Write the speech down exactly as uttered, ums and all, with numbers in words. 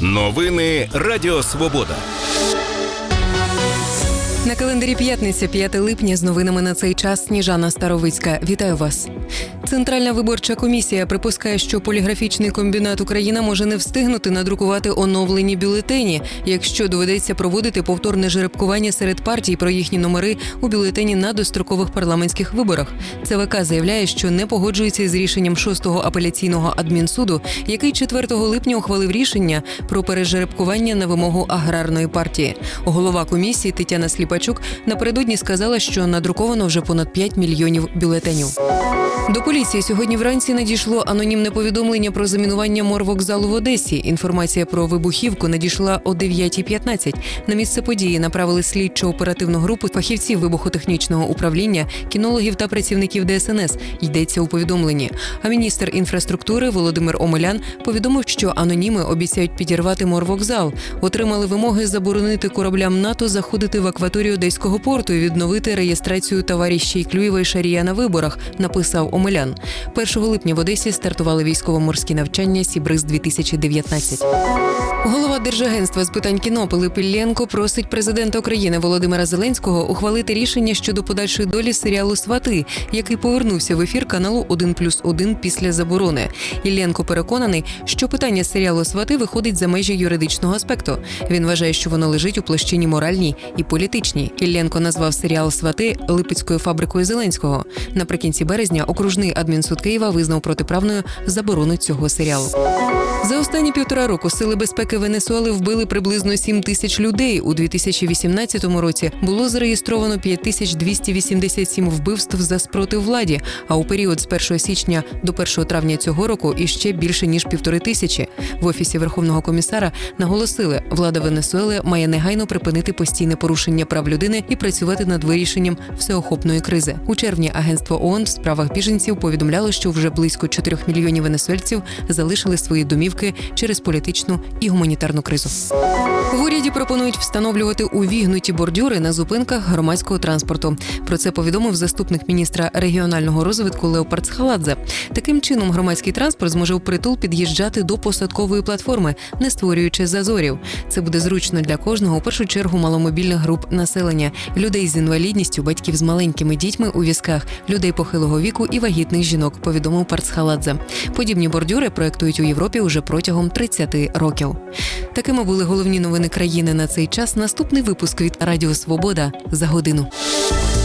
Новини Радіо Свобода. На календарі п'ятниця, п'яте липня, з новинами на цей час Сніжана Старовицька. Вітаю вас. Центральна виборча комісія припускає, що поліграфічний комбінат «Україна» може не встигнути надрукувати оновлені бюлетені, якщо доведеться проводити повторне жеребкування серед партій про їхні номери у бюлетені на дострокових парламентських виборах. ЦВК заявляє, що не погоджується з рішенням шостого апеляційного адмінсуду, який четвертого липня ухвалив рішення про пережеребкування на вимогу аграрної партії. Голова комісії Тетяна Сліпачук напередодні сказала, що надруковано вже понад п'ять мільйонів бюлетенів. До поліції сьогодні вранці надійшло анонімне повідомлення про замінування морвокзалу в Одесі. Інформація про вибухівку надійшла о дев'ятій п'ятнадцять. На місце події направили слідчо-оперативну групу фахівців вибухотехнічного управління, кінологів та працівників Де Ес Ен Ес, йдеться у повідомленні. А міністр інфраструктури Володимир Омелян повідомив, що аноніми обіцяють підірвати морвокзал. Отримали вимоги заборонити кораблям НАТО заходити в акваторію Одеського порту і відновити реєстрацію товаріщей Клюєва і Шарія на виборах, написав Омелян. першого липня в Одесі стартували військово-морські навчання «Сібриз-дві тисячі дев'ятнадцять». Голова Держагентства з питань кіно Пилип Іллєнко просить президента України Володимира Зеленського ухвалити рішення щодо подальшої долі серіалу «Свати», який повернувся в ефір каналу один плюс один після заборони. Іллєнко переконаний, що питання серіалу «Свати» виходить за межі юридичного аспекту. Він вважає, що воно лежить у площині моральній і політичній. Іллєнко назвав серіал «Свати» липецькою фабрикою Зеленського. Наприкінці березня окружний адмінсуд Києва визнав протиправною заборону цього серіалу. За останні півтора року сили безпеки Венесуели вбили приблизно сім тисяч людей. У дві тисячі вісімнадцятому році було зареєстровано п'ять тисяч двісті вісімдесят сім вбивств за спротив владі, а у період з першого січня до першого травня цього року іще більше ніж півтори тисячі. В Офісі Верховного комісара наголосили, влада Венесуели має негайно припинити постійне порушення прав людини і працювати над вирішенням всеохопної кризи. У червні агентство ООН в справах біженців повідомляло, що вже близько чотирьох мільйонів венесуельців залишили свої домівки через політичну і гуманітарну кризу. В уряді пропонують встановлювати увігнуті бордюри на зупинках громадського транспорту. Про це повідомив заступник міністра регіонального розвитку Леопард Схаладзе. Таким чином громадський транспорт зможе впритул під'їжджати до посадкової платформи, не створюючи зазорів. Це буде зручно для кожного, у першу чергу маломобільних груп населення, людей з інвалідністю, батьків з маленькими дітьми у візках, людей похилого віку і вагітних жінок, повідомив Парцхаладзе. Подібні бордюри проектують у Європі уже протягом тридцяти років. Такими були головні новини країни на цей час. Наступний випуск від Радіо Свобода за годину.